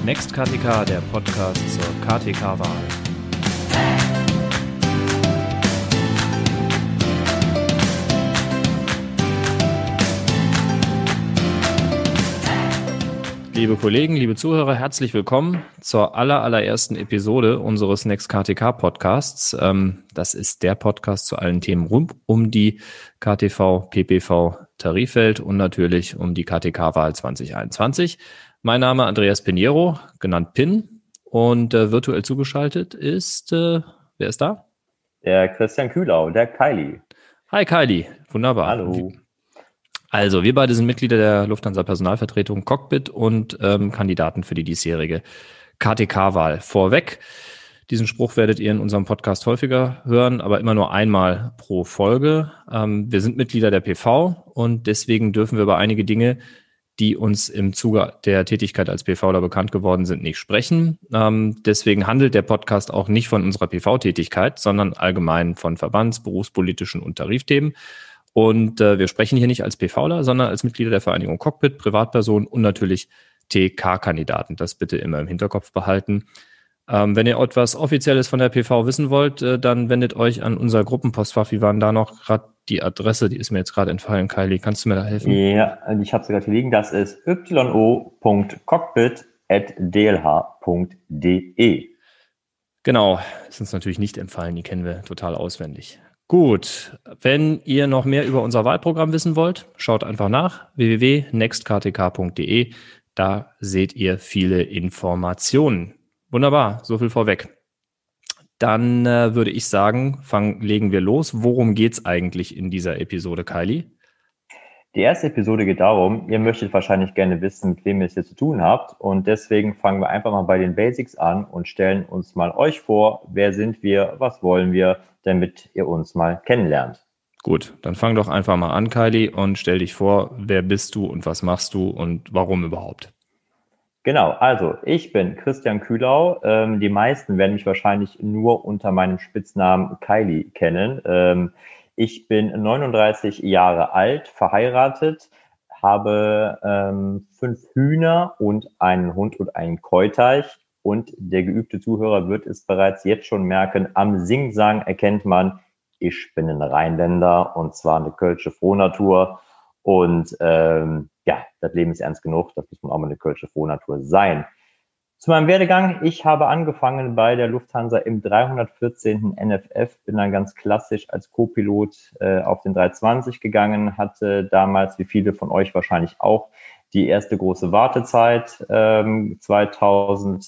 Next KTK, der Podcast zur KTK-Wahl. Liebe Kollegen, liebe Zuhörer, herzlich willkommen zur allerersten Episode unseres Next KTK Podcasts. Das ist der Podcast zu allen Themen rund um die KTV, PPV, Tarifwelt und natürlich um die KTK-Wahl 2021. Mein Name Andreas Pinheiro, genannt Pin, und virtuell zugeschaltet ist, wer ist da? Der Christian Kühlau, der Kylie. Hi Kylie, wunderbar. Hallo. Also, wir beide sind Mitglieder der Lufthansa Personalvertretung Cockpit und Kandidaten für die diesjährige KTK-Wahl. Vorweg, diesen Spruch werdet ihr in unserem Podcast häufiger hören, aber immer nur einmal pro Folge. Wir sind Mitglieder der PV und deswegen dürfen wir über einige Dinge, die uns im Zuge der Tätigkeit als PVler bekannt geworden sind, nicht sprechen. Deswegen handelt der Podcast auch nicht von unserer PV-Tätigkeit, sondern allgemein von verbands-, berufspolitischen und Tarifthemen. Und wir sprechen hier nicht als PVler, sondern als Mitglieder der Vereinigung Cockpit, Privatpersonen und natürlich TK-Kandidaten. Das bitte immer im Hinterkopf behalten. Wenn ihr etwas Offizielles von der PV wissen wollt, dann wendet euch an unser Gruppenpostfach. Wie war denn da noch gerade die Adresse? Die ist mir jetzt gerade entfallen. Kylie, kannst du mir da helfen? Ja, ich habe es gerade hier liegen. Das ist yo.cockpit@dlh.de. Genau, ist uns natürlich nicht entfallen. Die kennen wir total auswendig. Gut, wenn ihr noch mehr über unser Wahlprogramm wissen wollt, schaut einfach nach www.nextktk.de. Da seht ihr viele Informationen. Wunderbar, so viel vorweg. Dann würde ich sagen, legen wir los. Worum geht's eigentlich in dieser Episode, Kylie? Die erste Episode geht darum, ihr möchtet wahrscheinlich gerne wissen, mit wem ihr es hier zu tun habt. Und deswegen fangen wir einfach mal bei den Basics an und stellen uns mal euch vor, wer sind wir, was wollen wir, damit ihr uns mal kennenlernt. Gut, dann fang doch einfach mal an, Kylie, und stell dich vor, wer bist du und was machst du und warum überhaupt? Genau, also ich bin Christian Kühlau. Die meisten werden mich wahrscheinlich nur unter meinem Spitznamen Kylie kennen. Ich bin 39 Jahre alt, verheiratet, habe 5 Hühner und einen Hund und einen Keuteich. Und der geübte Zuhörer wird es bereits jetzt schon merken, am Singsang erkennt man, ich bin ein Rheinländer und zwar eine kölsche Frohnatur. Und das Leben ist ernst genug, das muss man auch mal eine kölsche Frohnatur sein. Zu meinem Werdegang, ich habe angefangen bei der Lufthansa im 314. NFF, bin dann ganz klassisch als Co-Pilot auf den 320 gegangen, hatte damals, wie viele von euch wahrscheinlich auch, die erste große Wartezeit 2002,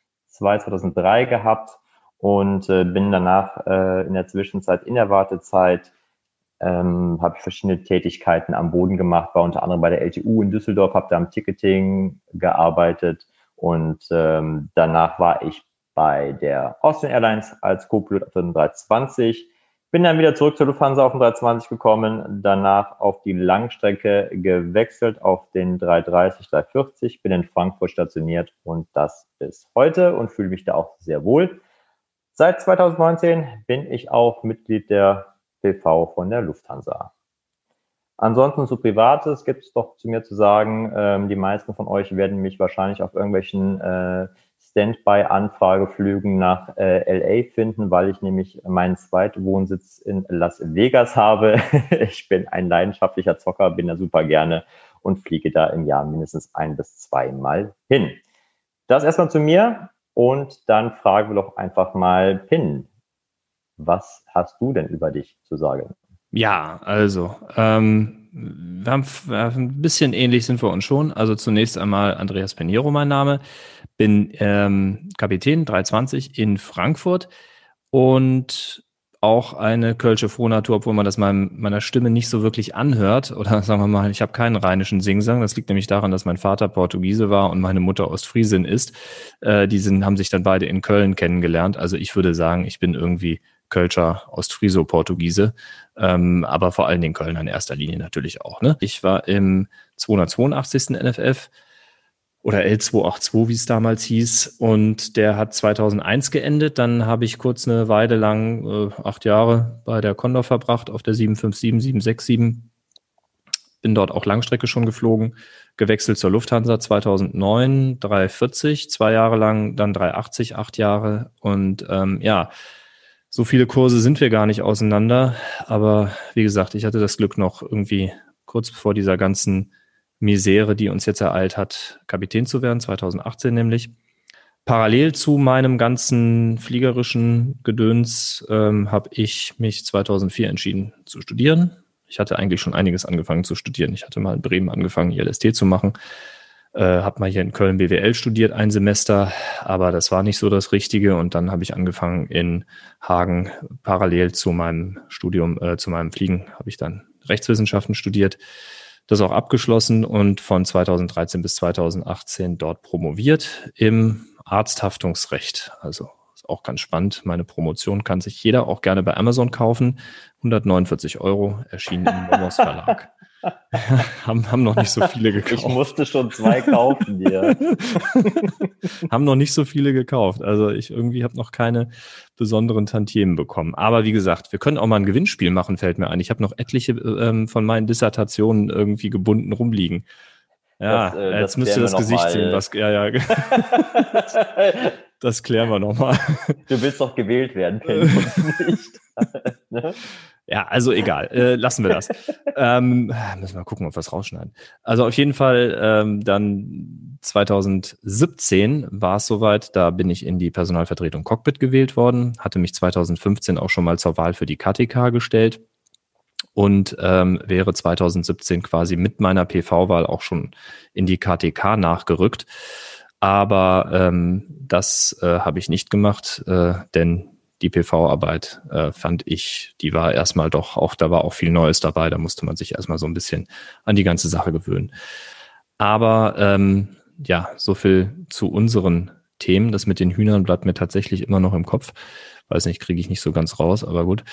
2003 gehabt und bin danach in der Zwischenzeit, in der Wartezeit, habe ich verschiedene Tätigkeiten am Boden gemacht, war unter anderem bei der LTU in Düsseldorf, habe da am Ticketing gearbeitet und danach war ich bei der Austrian Airlines als Co-Pilot auf dem 320, bin dann wieder zurück zur Lufthansa auf dem 320 gekommen, danach auf die Langstrecke gewechselt auf den 330, 340, bin in Frankfurt stationiert und das bis heute und fühle mich da auch sehr wohl. Seit 2019 bin ich auch Mitglied der PV von der Lufthansa. Ansonsten zu Privates gibt es doch zu mir zu sagen, die meisten von euch werden mich wahrscheinlich auf irgendwelchen Standby-Anfrageflügen nach LA finden, weil ich nämlich meinen Zweitwohnsitz in Las Vegas habe. Ich bin ein leidenschaftlicher Zocker, bin da super gerne und fliege da im Jahr mindestens 1 bis 2 Mal hin. Das erstmal zu mir und dann fragen wir doch einfach mal Pin. Was hast du denn über dich zu sagen? Ja, also, wir haben ein bisschen ähnlich sind wir uns schon. Also zunächst einmal Andreas Pinheiro, mein Name. Bin Kapitän 320 in Frankfurt und auch eine kölsche Frohnatur, obwohl man das meiner Stimme nicht so wirklich anhört. Oder sagen wir mal, ich habe keinen rheinischen Singsang. Das liegt nämlich daran, dass mein Vater Portugiese war und meine Mutter Ostfriesin ist. Haben sich dann beide in Köln kennengelernt. Also ich würde sagen, ich bin irgendwie Kölscher Ostfrieso-Portugiese, aber vor allen Dingen Kölner in erster Linie natürlich auch. Ne? Ich war im 282. NFF oder L282, wie es damals hieß, und der hat 2001 geendet. Dann habe ich kurz eine Weile lang, 8 Jahre, bei der Condor verbracht, auf der 757, 767 bin dort auch Langstrecke schon geflogen, gewechselt zur Lufthansa 2009, 340, 2 Jahre lang, dann 380, 8 Jahre. Und so viele Kurse sind wir gar nicht auseinander. Aber wie gesagt, ich hatte das Glück noch irgendwie kurz bevor dieser ganzen Misere, die uns jetzt ereilt hat, Kapitän zu werden, 2018 nämlich. Parallel zu meinem ganzen fliegerischen Gedöns habe ich mich 2004 entschieden zu studieren. Ich hatte eigentlich schon einiges angefangen zu studieren. Ich hatte mal in Bremen angefangen, ILST zu machen. Habe mal hier in Köln BWL studiert, ein Semester, aber das war nicht so das Richtige. Und dann habe ich angefangen in Hagen parallel zu meinem Studium, zu meinem Fliegen, habe ich dann Rechtswissenschaften studiert. Das auch abgeschlossen und von 2013 bis 2018 dort promoviert im Arzthaftungsrecht. Also ist auch ganz spannend. Meine Promotion kann sich jeder auch gerne bei Amazon kaufen. 149 €, erschienen im Nomos Verlag. haben noch nicht so viele gekauft. Ich musste schon 2 kaufen dir. Haben noch nicht so viele gekauft. Also ich irgendwie habe noch keine besonderen Tantiemen bekommen. Aber wie gesagt, wir können auch mal ein Gewinnspiel machen, fällt mir ein. Ich habe noch etliche von meinen Dissertationen irgendwie gebunden rumliegen. Ja, jetzt müsst ihr das Gesicht sehen. Das klären wir nochmal. Du willst doch gewählt werden, Pen, nicht. Ne? Ja, also egal. Lassen wir das. Müssen wir mal gucken, ob wir es rausschneiden. Also auf jeden Fall dann 2017 war es soweit, da bin ich in die Personalvertretung Cockpit gewählt worden, hatte mich 2015 auch schon mal zur Wahl für die KTK gestellt und wäre 2017 quasi mit meiner PV-Wahl auch schon in die KTK nachgerückt. Aber das habe ich nicht gemacht, denn die PV-Arbeit fand ich, die war erstmal doch auch, da war auch viel Neues dabei, da musste man sich erstmal so ein bisschen an die ganze Sache gewöhnen. Aber so viel zu unseren Themen. Das mit den Hühnern bleibt mir tatsächlich immer noch im Kopf. Weiß nicht, kriege ich nicht so ganz raus, aber gut.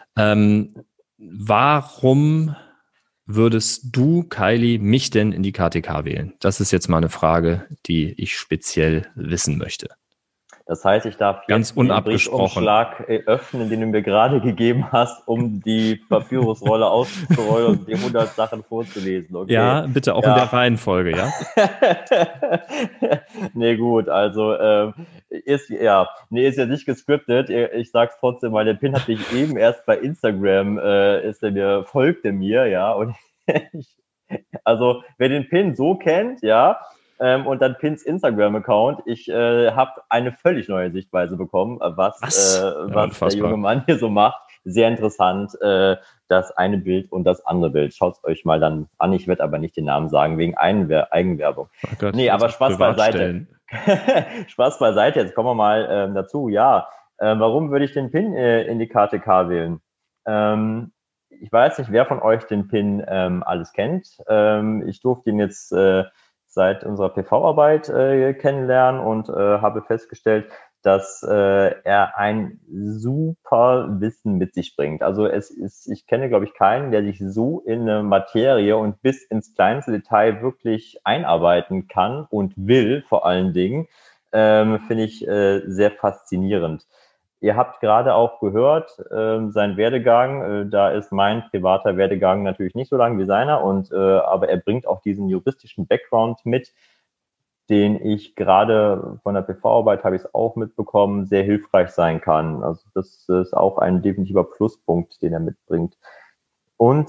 Warum würdest du, Kylie, mich denn in die KTK wählen? Das ist jetzt mal eine Frage, die ich speziell wissen möchte. Das heißt, ich darf ganz jetzt den Briefumschlag öffnen, den du mir gerade gegeben hast, um die Papyrusrolle auszurollen und die 100 Sachen vorzulesen. Okay. Ja, bitte auch in der Reihenfolge, ja? Nee, gut, also ist ja nicht gescriptet. Ich sag's trotzdem, weil der Pin hat mich eben erst bei Instagram, folgte mir, ja, und also wer den Pin so kennt, ja, und dann Pins Instagram-Account. Ich habe eine völlig neue Sichtweise bekommen, was der junge Mann hier so macht. Sehr interessant, das eine Bild und das andere Bild. Schaut euch mal dann an. Ich werde aber nicht den Namen sagen, wegen Eigenwerbung. Oh Gott, nee, aber Spaß beiseite. Spaß beiseite, jetzt kommen wir mal dazu. Ja, warum würde ich den Pin in die KTK wählen? Ich weiß nicht, wer von euch den Pin alles kennt. Ich durfte ihn jetzt seit unserer PV-Arbeit kennenlernen und habe festgestellt, dass er ein super Wissen mit sich bringt. Also ich kenne, glaube ich, keinen, der sich so in eine Materie und bis ins kleinste Detail wirklich einarbeiten kann und will, vor allen Dingen, finde ich sehr faszinierend. Ihr habt gerade auch gehört, sein Werdegang, da ist mein privater Werdegang natürlich nicht so lang wie seiner, aber er bringt auch diesen juristischen Background mit, den ich gerade von der PV-Arbeit, habe ich es auch mitbekommen, sehr hilfreich sein kann. Also das ist auch ein definitiver Pluspunkt, den er mitbringt. Und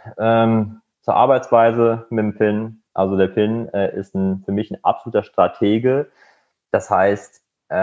zur Arbeitsweise mit dem Pin. Also der Pin ist für mich ein absoluter Stratege. Das heißt,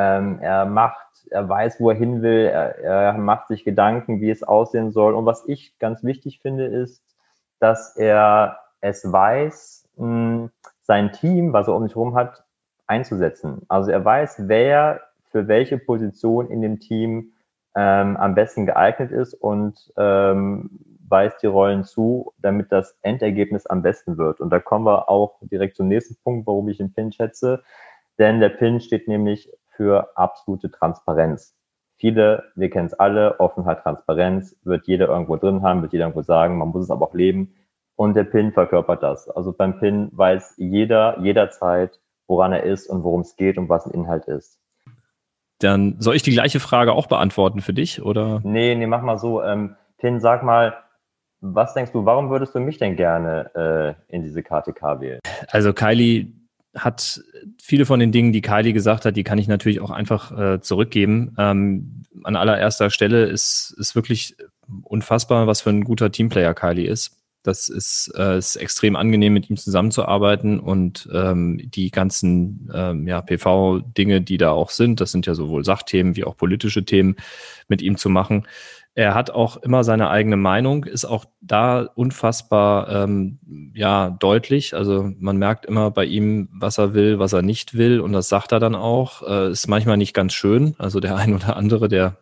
er weiß, wo er hin will, er macht sich Gedanken, wie es aussehen soll. Und was ich ganz wichtig finde, ist, dass er es weiß, sein Team, was er um sich herum hat, einzusetzen. Also er weiß, wer für welche Position in dem Team am besten geeignet ist und weist die Rollen zu, damit das Endergebnis am besten wird. Und da kommen wir auch direkt zum nächsten Punkt, warum ich den Pin schätze. Denn der Pin steht nämlich für absolute Transparenz. Wir kennen es alle, Offenheit, Transparenz, wird jeder irgendwo drin haben, wird jeder irgendwo sagen, man muss es aber auch leben. Und der Pin verkörpert das. Also beim Pin weiß jeder jederzeit, woran er ist und worum es geht und was ein Inhalt ist. Dann soll ich die gleiche Frage auch beantworten für dich, oder? Nee, mach mal so. Pin, sag mal, Was denkst du, warum würdest du mich denn gerne in diese KTK wählen? Also Kylie hat viele von den Dingen, die Kylie gesagt hat, die kann ich natürlich auch einfach zurückgeben. An allererster Stelle ist wirklich unfassbar, was für ein guter Teamplayer Kylie ist. Das ist extrem angenehm, mit ihm zusammenzuarbeiten und die ganzen PV-Dinge, die da auch sind, das sind ja sowohl Sachthemen wie auch politische Themen, mit ihm zu machen. Er hat auch immer seine eigene Meinung, ist auch da unfassbar deutlich. Also man merkt immer bei ihm, was er will, was er nicht will, und das sagt er dann auch. Ist manchmal nicht ganz schön. Also der ein oder andere, der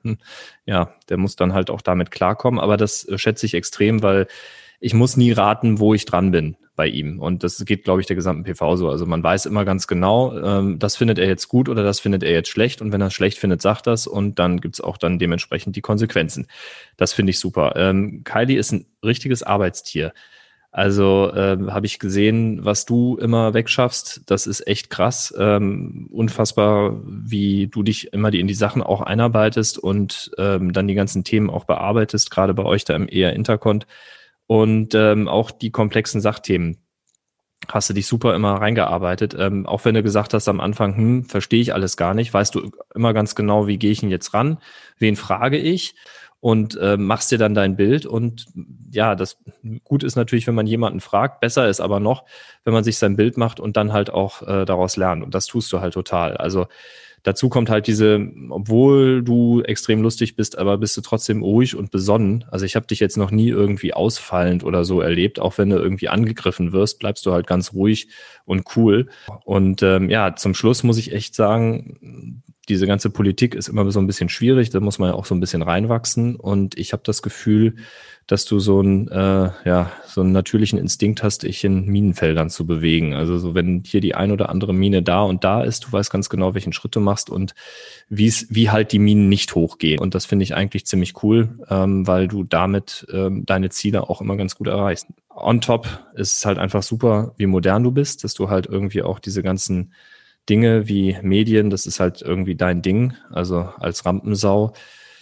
muss dann halt auch damit klarkommen. Aber das schätze ich extrem, weil ich muss nie raten, wo ich dran bin bei ihm. Und das geht, glaube ich, der gesamten PV so. Also man weiß immer ganz genau, das findet er jetzt gut oder das findet er jetzt schlecht. Und wenn er es schlecht findet, sagt das. Und dann gibt's auch dann dementsprechend die Konsequenzen. Das finde ich super. Kylie ist ein richtiges Arbeitstier. Also habe ich gesehen, was du immer wegschaffst. Das ist echt krass. Unfassbar, wie du dich immer in die Sachen auch einarbeitest und dann die ganzen Themen auch bearbeitest, gerade bei euch da im ER Intercont. Und auch die komplexen Sachthemen hast du dich super immer reingearbeitet. Auch wenn du gesagt hast am Anfang, verstehe ich alles gar nicht, weißt du immer ganz genau, wie gehe ich denn jetzt ran, wen frage ich, und machst dir dann dein Bild. Und ja, das gut ist natürlich, wenn man jemanden fragt. Besser ist aber noch, wenn man sich sein Bild macht und dann halt auch daraus lernt. Und das tust du halt total. Also dazu kommt halt obwohl du extrem lustig bist, aber bist du trotzdem ruhig und besonnen. Also ich habe dich jetzt noch nie irgendwie ausfallend oder so erlebt. Auch wenn du irgendwie angegriffen wirst, bleibst du halt ganz ruhig und cool. Und zum Schluss muss ich echt sagen, diese ganze Politik ist immer so ein bisschen schwierig. Da muss man ja auch so ein bisschen reinwachsen. Und ich habe das Gefühl, dass du so einen natürlichen Instinkt hast, dich in Minenfeldern zu bewegen. Also so, wenn hier die ein oder andere Mine da und da ist, du weißt ganz genau, welchen Schritt du machst und wie halt die Minen nicht hochgehen. Und das finde ich eigentlich ziemlich cool, weil du damit deine Ziele auch immer ganz gut erreichst. On top ist es halt einfach super, wie modern du bist, dass du halt irgendwie auch diese ganzen Dinge wie Medien, das ist halt irgendwie dein Ding, also als Rampensau.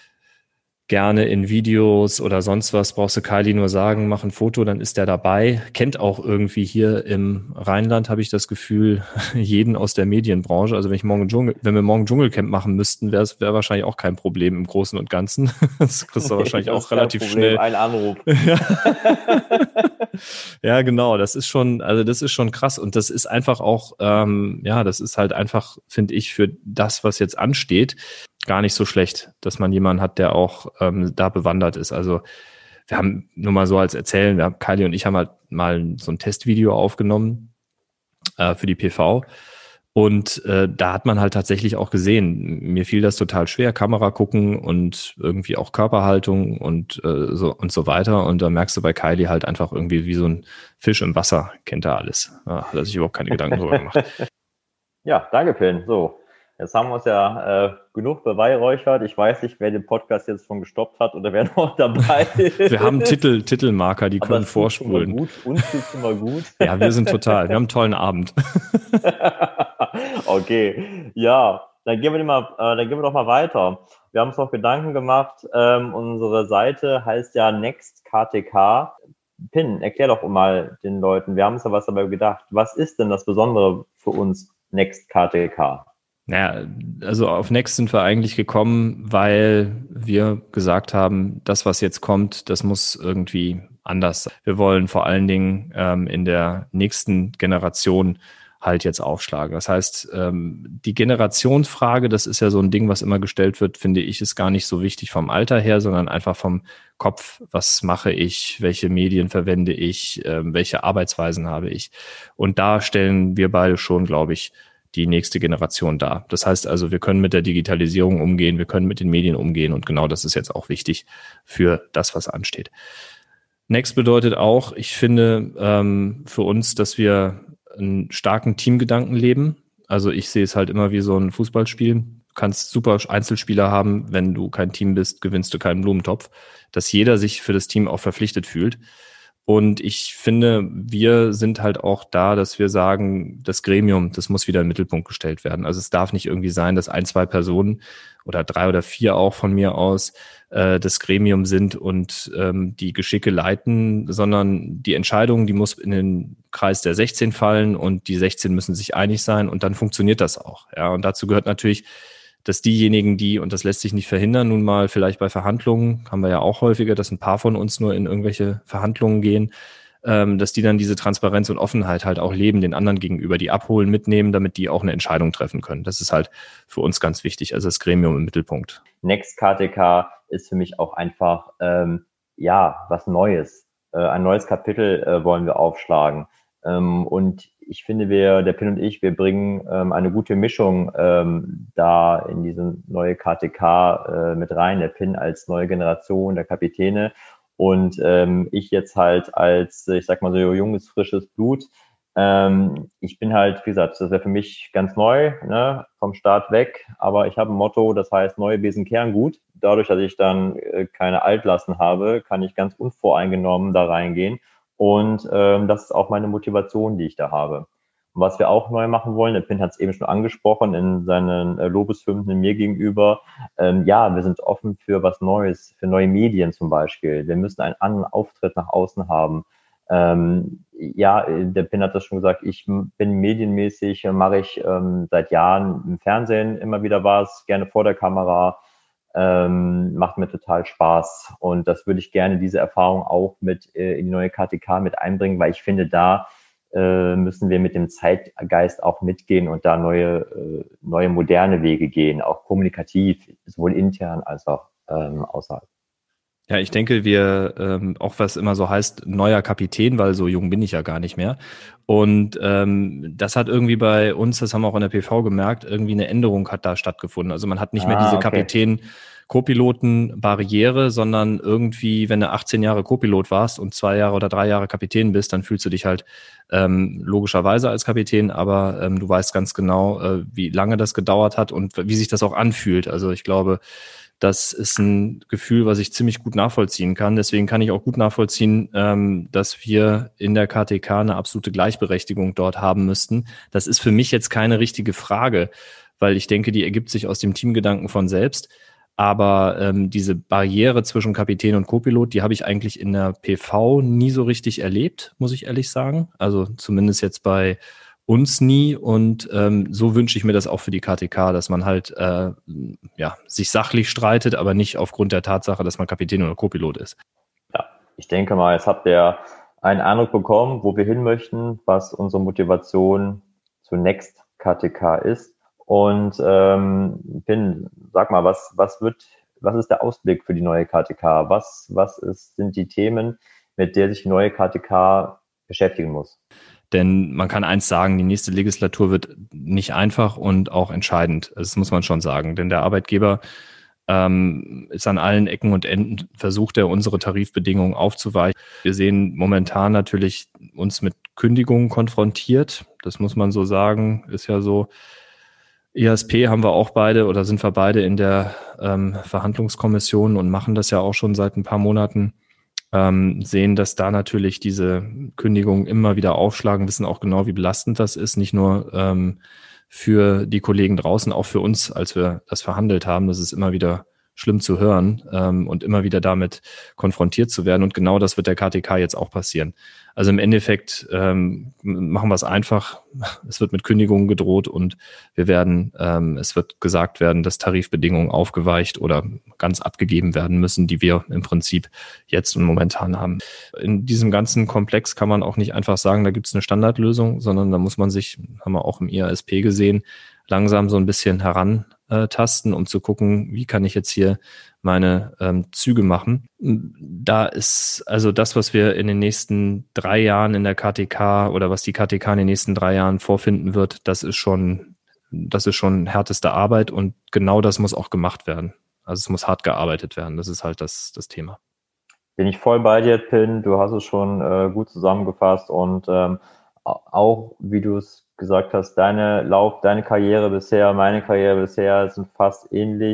Gerne in Videos oder sonst was, brauchst du Kylie nur sagen, mach ein Foto, dann ist der dabei. Kennt auch irgendwie hier im Rheinland, habe ich das Gefühl, jeden aus der Medienbranche. Also wenn wir morgen Dschungelcamp machen müssten, wäre wahrscheinlich auch kein Problem im Großen und Ganzen. Das kriegst du wahrscheinlich auch relativ schnell. Ein Anruf. Ja, genau. Das ist schon krass. Und das ist einfach auch, das ist halt einfach, finde ich, für das, was jetzt ansteht, gar nicht so schlecht, dass man jemanden hat, der auch da bewandert ist. Also wir haben nur mal so als erzählen, Kylie und ich haben halt mal so ein Testvideo aufgenommen für die PV. Und da hat man halt tatsächlich auch gesehen, mir fiel das total schwer, Kamera gucken und irgendwie auch Körperhaltung und so weiter. Und da merkst du bei Kylie halt einfach irgendwie wie so ein Fisch im Wasser, kennt er alles. Ja, hat er sich überhaupt keine Gedanken drüber gemacht. Ja, danke, Pin. So, jetzt haben wir uns ja genug beweihräuchert. Ich weiß nicht, wer den Podcast jetzt schon gestoppt hat oder wer noch dabei ist. Wir haben Titelmarker, die können vorspulen. Uns tut's immer gut. Ja, wir haben einen tollen Abend. Okay, ja, dann gehen wir doch mal weiter. Wir haben uns noch Gedanken gemacht. Unsere Seite heißt ja Next KTK. Pin, erklär doch mal den Leuten. Wir haben uns ja was dabei gedacht. Was ist denn das Besondere für uns Next KTK? Naja, also auf Next sind wir eigentlich gekommen, weil wir gesagt haben, das, was jetzt kommt, das muss irgendwie anders sein. Wir wollen vor allen Dingen in der nächsten Generation halt jetzt aufschlagen. Das heißt, die Generationsfrage, das ist ja so ein Ding, was immer gestellt wird, finde ich, ist gar nicht so wichtig vom Alter her, sondern einfach vom Kopf. Was mache ich? Welche Medien verwende ich? Welche Arbeitsweisen habe ich? Und da stellen wir beide schon, glaube ich, die nächste Generation dar. Das heißt also, wir können mit der Digitalisierung umgehen, wir können mit den Medien umgehen und genau das ist jetzt auch wichtig für das, was ansteht. Next bedeutet auch, ich finde für uns, dass wir einen starken Teamgedanken leben. Also ich sehe es halt immer wie so ein Fußballspiel. Du kannst super Einzelspieler haben, wenn du kein Team bist, gewinnst du keinen Blumentopf. Dass jeder sich für das Team auch verpflichtet fühlt. Und ich finde, wir sind halt auch da, dass wir sagen, das Gremium, das muss wieder in den Mittelpunkt gestellt werden. Also es darf nicht irgendwie sein, dass ein, zwei Personen oder 3 oder 4 auch von mir aus das Gremium sind und die Geschicke leiten, sondern die Entscheidung, die muss in den Kreis der 16 fallen und die 16 müssen sich einig sein und dann funktioniert das auch. Ja, und dazu gehört natürlich, dass diejenigen, die, und das lässt sich nicht verhindern, nun mal vielleicht bei Verhandlungen, haben wir ja auch häufiger, dass ein paar von uns nur in irgendwelche Verhandlungen gehen, dass die dann diese Transparenz und Offenheit halt auch leben, den anderen gegenüber, die abholen, mitnehmen, damit die auch eine Entscheidung treffen können. Das ist halt für uns ganz wichtig, also das Gremium im Mittelpunkt. Next KTK ist für mich auch einfach, was Neues. Ein neues Kapitel wollen wir aufschlagen. Und ich finde, der Pin und ich, wir bringen eine gute Mischung da in diese neue KTK mit rein. Der Pin als neue Generation der Kapitäne und ich jetzt halt als, ich sag mal so junges, frisches Blut. Ich bin halt, wie gesagt, das wäre für mich ganz neu, ne, vom Start weg, aber ich habe ein Motto, das heißt neue Besen kehren gut. Dadurch, dass ich dann keine Altlasten habe, kann ich ganz unvoreingenommen da reingehen und das ist auch meine Motivation, die ich da habe. Und was wir auch neu machen wollen, der Pin hat es eben schon angesprochen in seinen Lobeshymnen mir gegenüber, wir sind offen für was Neues, für neue Medien zum Beispiel. Wir müssen einen anderen Auftritt nach außen haben. Der Pin hat das schon gesagt, ich bin medienmäßig, mache ich seit Jahren im Fernsehen immer wieder was, gerne vor der Kamera, macht mir total Spaß und das würde ich gerne, diese Erfahrung auch mit in die neue KTK mit einbringen, weil ich finde, da müssen wir mit dem Zeitgeist auch mitgehen und da neue moderne Wege gehen, auch kommunikativ, sowohl intern als auch außerhalb. Ja, ich denke, auch was immer so heißt, neuer Kapitän, weil so jung bin ich ja gar nicht mehr. Und das hat irgendwie bei uns, das haben wir auch in der PV gemerkt, irgendwie eine Änderung hat da stattgefunden. Also man hat nicht mehr diese Kapitän-Copiloten-Barriere, sondern irgendwie, wenn du 18 Jahre Copilot warst und 2 Jahre oder 3 Jahre Kapitän bist, dann fühlst du dich halt logischerweise als Kapitän, aber du weißt ganz genau, wie lange das gedauert hat und wie sich das auch anfühlt. Also ich glaube, das ist ein Gefühl, was ich ziemlich gut nachvollziehen kann. Deswegen kann ich auch gut nachvollziehen, dass wir in der KTK eine absolute Gleichberechtigung dort haben müssten. Das ist für mich jetzt keine richtige Frage, weil ich denke, die ergibt sich aus dem Teamgedanken von selbst. Aber diese Barriere zwischen Kapitän und Copilot, die habe ich eigentlich in der PV nie so richtig erlebt, muss ich ehrlich sagen. Also zumindest jetzt bei uns nie und so wünsche ich mir das auch für die KTK, dass man halt sich sachlich streitet, aber nicht aufgrund der Tatsache, dass man Kapitän oder Co-Pilot ist. Ja, ich denke mal, jetzt habt ihr einen Eindruck bekommen, wo wir hin möchten, was unsere Motivation zu Next KTK ist. Und Pin, sag mal, was ist der Ausblick für die neue KTK? Sind die Themen, mit der sich die neue KTK beschäftigen muss? Denn man kann eins sagen, die nächste Legislatur wird nicht einfach und auch entscheidend. Das muss man schon sagen. Denn der Arbeitgeber ist an allen Ecken und Enden, versucht er, unsere Tarifbedingungen aufzuweichen. Wir sehen momentan natürlich uns mit Kündigungen konfrontiert. Das muss man so sagen. Ist ja so, IHSP haben wir auch beide oder sind wir beide in der Verhandlungskommission und machen das ja auch schon seit ein paar Monaten. Sehen, dass da natürlich diese Kündigungen immer wieder aufschlagen, wissen auch genau, wie belastend das ist, nicht nur für die Kollegen draußen, auch für uns, als wir das verhandelt haben. Das ist immer wieder schlimm zu hören und immer wieder damit konfrontiert zu werden. Und genau das wird der KTK jetzt auch passieren. Also im Endeffekt machen wir es einfach. Es wird mit Kündigungen gedroht und es wird gesagt werden, dass Tarifbedingungen aufgeweicht oder ganz abgegeben werden müssen, die wir im Prinzip jetzt und momentan haben. In diesem ganzen Komplex kann man auch nicht einfach sagen, da gibt es eine Standardlösung, sondern da muss man sich, haben wir auch im IASP gesehen, langsam so ein bisschen herantasten, um zu gucken, wie kann ich jetzt hier meine Züge machen. Da ist also das, was wir in den nächsten 3 Jahren in der KTK oder was die KTK in den nächsten 3 Jahren vorfinden wird, das ist schon härteste Arbeit und genau das muss auch gemacht werden. Also es muss hart gearbeitet werden. Das ist halt das Thema. Bin ich voll bei dir, Pin. Du hast es schon gut zusammengefasst und auch, wie du es gesagt hast, deine Karriere bisher, meine Karriere bisher sind fast ähnlich.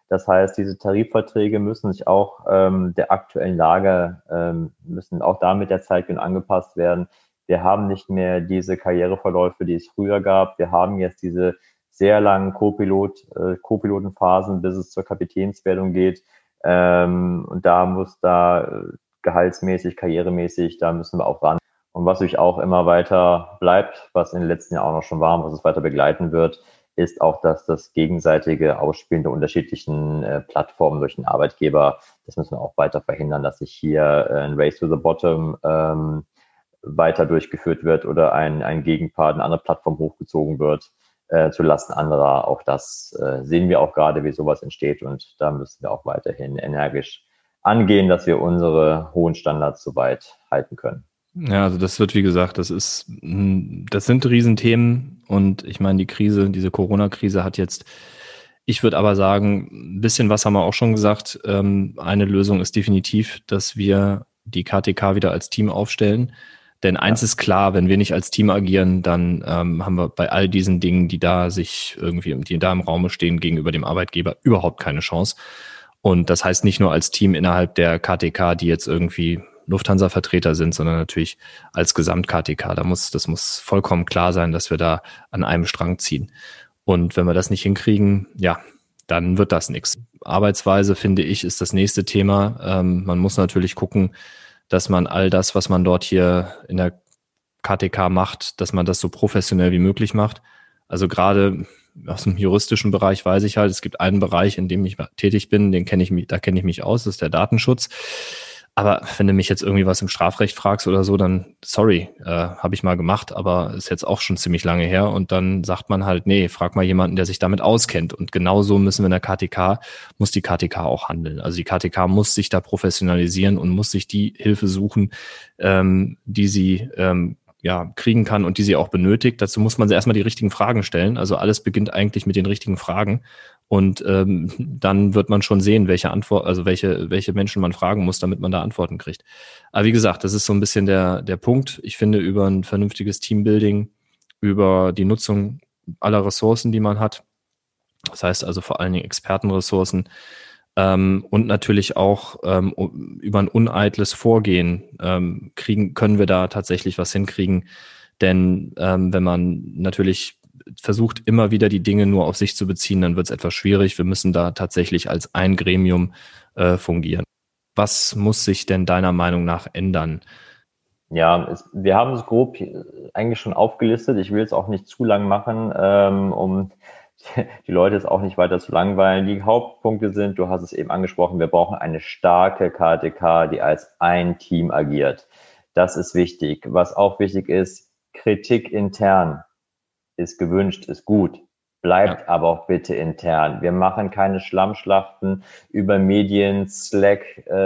Das heißt, diese Tarifverträge müssen sich auch der aktuellen Lage, müssen auch da mit der Zeit angepasst werden. Wir haben nicht mehr diese Karriereverläufe, die es früher gab. Wir haben jetzt diese sehr langen Co-Pilotenphasen, bis es zur Kapitänswerdung geht. Und da muss gehaltsmäßig, karrieremäßig, da müssen wir auch ran. Und was sich auch immer weiter bleibt, was in den letzten Jahren auch noch schon war, was es weiter begleiten wird, ist auch, dass das gegenseitige Ausspielen der unterschiedlichen Plattformen durch den Arbeitgeber, das müssen wir auch weiter verhindern, dass sich hier ein Race to the Bottom weiter durchgeführt wird oder ein Gegenpart, eine andere Plattform hochgezogen wird zu Lasten anderer. Auch das sehen wir auch gerade, wie sowas entsteht, und da müssen wir auch weiterhin energisch angehen, dass wir unsere hohen Standards soweit halten können. Ja, also das wird, wie gesagt, das sind Riesenthemen, und ich meine, diese Corona-Krise hat jetzt, ich würde aber sagen, ein bisschen was haben wir auch schon gesagt. Eine Lösung ist definitiv, dass wir die KTK wieder als Team aufstellen. Denn eins ist klar, wenn wir nicht als Team agieren, dann haben wir bei all diesen Dingen, die da im Raume stehen, gegenüber dem Arbeitgeber überhaupt keine Chance. Und das heißt nicht nur als Team innerhalb der KTK, die jetzt irgendwie Lufthansa-Vertreter sind, sondern natürlich als Gesamt-KTK. Das muss vollkommen klar sein, dass wir da an einem Strang ziehen. Und wenn wir das nicht hinkriegen, ja, dann wird das nichts. Arbeitsweise, finde ich, ist das nächste Thema. Man muss natürlich gucken, dass man all das, was man dort hier in der KTK macht, dass man das so professionell wie möglich macht. Also gerade aus dem juristischen Bereich weiß ich halt, es gibt einen Bereich, in dem ich tätig bin, da kenne ich mich aus, das ist der Datenschutz. Aber wenn du mich jetzt irgendwie was im Strafrecht fragst oder so, dann sorry, habe ich mal gemacht, aber ist jetzt auch schon ziemlich lange her. Und dann sagt man halt, nee, frag mal jemanden, der sich damit auskennt. Und genauso muss die KTK auch handeln. Also die KTK muss sich da professionalisieren und muss sich die Hilfe suchen, die sie kriegen kann und die sie auch benötigt. Dazu muss man erstmal die richtigen Fragen stellen. Also alles beginnt eigentlich mit den richtigen Fragen. Und dann wird man schon sehen, welche Menschen man fragen muss, damit man da Antworten kriegt. Aber wie gesagt, das ist so ein bisschen der Punkt. Ich finde, über ein vernünftiges Teambuilding, über die Nutzung aller Ressourcen, die man hat, das heißt also vor allen Dingen Expertenressourcen, und natürlich auch über ein uneitles Vorgehen können wir da tatsächlich was hinkriegen. Denn wenn man natürlich versucht, immer wieder die Dinge nur auf sich zu beziehen, dann wird es etwas schwierig. Wir müssen da tatsächlich als ein Gremium fungieren. Was muss sich denn deiner Meinung nach ändern? Ja, wir haben es grob eigentlich schon aufgelistet. Ich will es auch nicht zu lang machen, um die Leute jetzt auch nicht weiter zu langweilen. Die Hauptpunkte sind, du hast es eben angesprochen, wir brauchen eine starke KTK, die als ein Team agiert. Das ist wichtig. Was auch wichtig ist, Kritik intern ist gewünscht, ist gut. Bleibt aber auch bitte intern. Wir machen keine Schlammschlachten über Medien, Slack,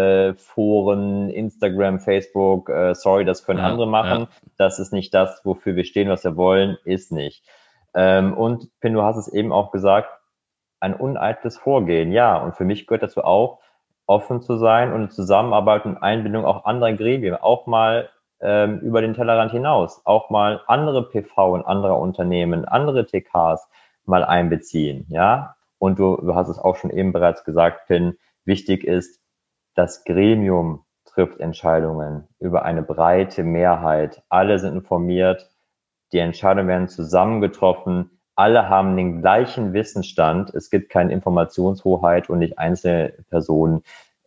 Foren, Instagram, Facebook. Sorry, das können andere machen. Das ist nicht das, wofür wir stehen, was wir wollen, ist nicht. Und Pin, du hast es eben auch gesagt, ein uneitles Vorgehen. Ja, und für mich gehört dazu auch, offen zu sein und Zusammenarbeit und Einbindung auch anderer Gremien, auch mal über den Tellerrand hinaus, auch mal andere PV und anderer Unternehmen, andere TKs mal einbeziehen, ja. Und du hast es auch schon eben bereits gesagt, Pin, wichtig ist, das Gremium trifft Entscheidungen über eine breite Mehrheit. Alle sind informiert, die Entscheidungen werden zusammen getroffen, alle haben den gleichen Wissensstand, es gibt keine Informationshoheit und nicht einzelne Personen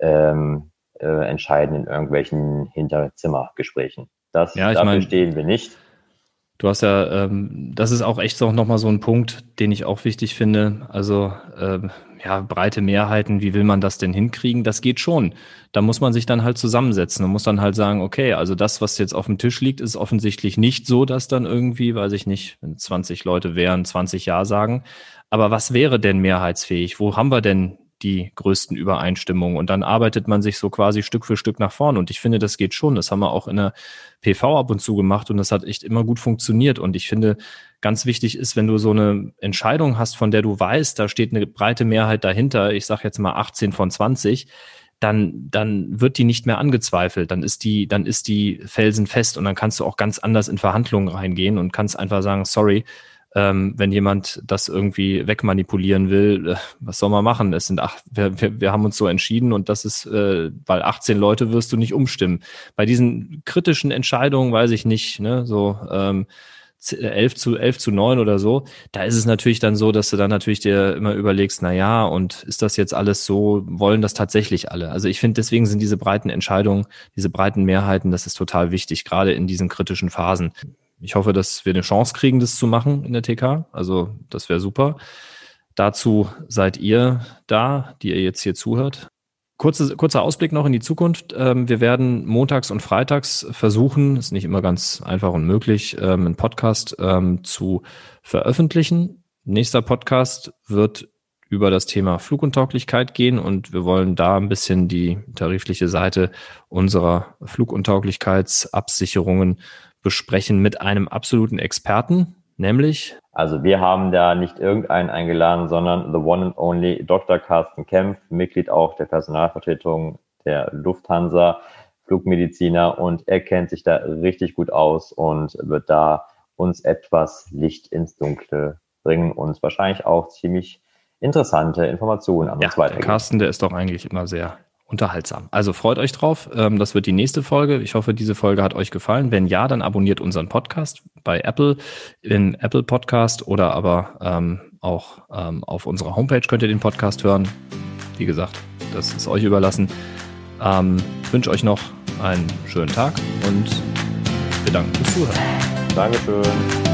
entscheiden in irgendwelchen Hinterzimmergesprächen. Dafür stehen wir nicht. Du hast ja, das ist auch echt nochmal so ein Punkt, den ich auch wichtig finde. Also breite Mehrheiten, wie will man das denn hinkriegen? Das geht schon. Da muss man sich dann halt zusammensetzen und muss dann halt sagen, okay, also das, was jetzt auf dem Tisch liegt, ist offensichtlich nicht so, dass dann irgendwie, weiß ich nicht, wenn 20 Leute wären, 20 Ja sagen. Aber was wäre denn mehrheitsfähig? Wo haben wir denn die größten Übereinstimmungen? Und dann arbeitet man sich so quasi Stück für Stück nach vorne. Und ich finde, das geht schon. Das haben wir auch in der PV ab und zu gemacht und das hat echt immer gut funktioniert. Und ich finde, ganz wichtig ist, wenn du so eine Entscheidung hast, von der du weißt, da steht eine breite Mehrheit dahinter, ich sage jetzt mal 18 von 20, dann wird die nicht mehr angezweifelt. Dann ist die felsenfest und dann kannst du auch ganz anders in Verhandlungen reingehen und kannst einfach sagen, sorry, wenn jemand das irgendwie wegmanipulieren will, was soll man machen? Es sind wir haben uns so entschieden und das ist, weil 18 Leute wirst du nicht umstimmen. Bei diesen kritischen Entscheidungen weiß ich nicht, ne, so 11 zu 9 oder so, da ist es natürlich dann so, dass du dann natürlich dir immer überlegst, na ja, und ist das jetzt alles so, wollen das tatsächlich alle? Also ich finde, deswegen sind diese breiten Entscheidungen, diese breiten Mehrheiten, das ist total wichtig, gerade in diesen kritischen Phasen. Ich hoffe, dass wir eine Chance kriegen, das zu machen in der TK. Also das wäre super. Dazu seid ihr da, die ihr jetzt hier zuhört. Kurzer Ausblick noch in die Zukunft. Wir werden montags und freitags versuchen, ist nicht immer ganz einfach und möglich, einen Podcast zu veröffentlichen. Nächster Podcast wird über das Thema Fluguntauglichkeit gehen und wir wollen da ein bisschen die tarifliche Seite unserer Fluguntauglichkeitsabsicherungen besprechen mit einem absoluten Experten, nämlich... Also wir haben da nicht irgendeinen eingeladen, sondern the one and only Dr. Carsten Kempf, Mitglied auch der Personalvertretung der Lufthansa, Flugmediziner, und er kennt sich da richtig gut aus und wird da uns etwas Licht ins Dunkle bringen und wahrscheinlich auch ziemlich interessante Informationen an uns weitergeben. Der Carsten, der ist doch eigentlich immer sehr unterhaltsam. Also freut euch drauf. Das wird die nächste Folge. Ich hoffe, diese Folge hat euch gefallen. Wenn ja, dann abonniert unseren Podcast bei Apple, in Apple Podcast oder aber auch auf unserer Homepage könnt ihr den Podcast hören. Wie gesagt, das ist euch überlassen. Ich wünsche euch noch einen schönen Tag und bedanke fürs Zuhören. Dankeschön.